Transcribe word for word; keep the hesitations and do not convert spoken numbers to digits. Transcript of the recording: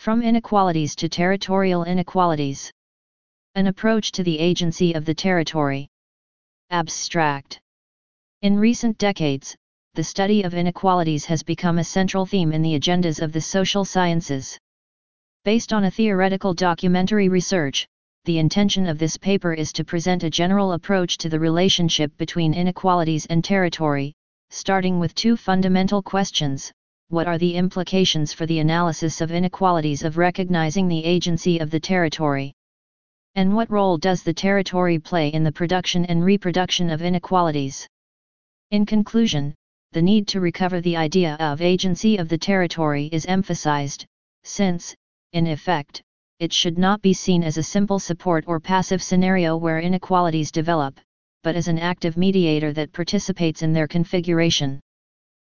From inequalities to territorial inequalities. An approach to the agency of the territory. Abstract. In recent decades, the study of inequalities has become a central theme in the agendas of the social sciences. Based on a theoretical documentary research, the intention of this paper is to present a general approach to the relationship between inequalities and territory, starting with two fundamental questions. What are the implications for the analysis of inequalities of recognizing the agency of the territory? And what role does the territory play in the production and reproduction of inequalities? In conclusion, the need to recover the idea of agency of the territory is emphasized, since, in effect, it should not be seen as a simple support or passive scenario where inequalities develop, but as an active mediator that participates in their configuration.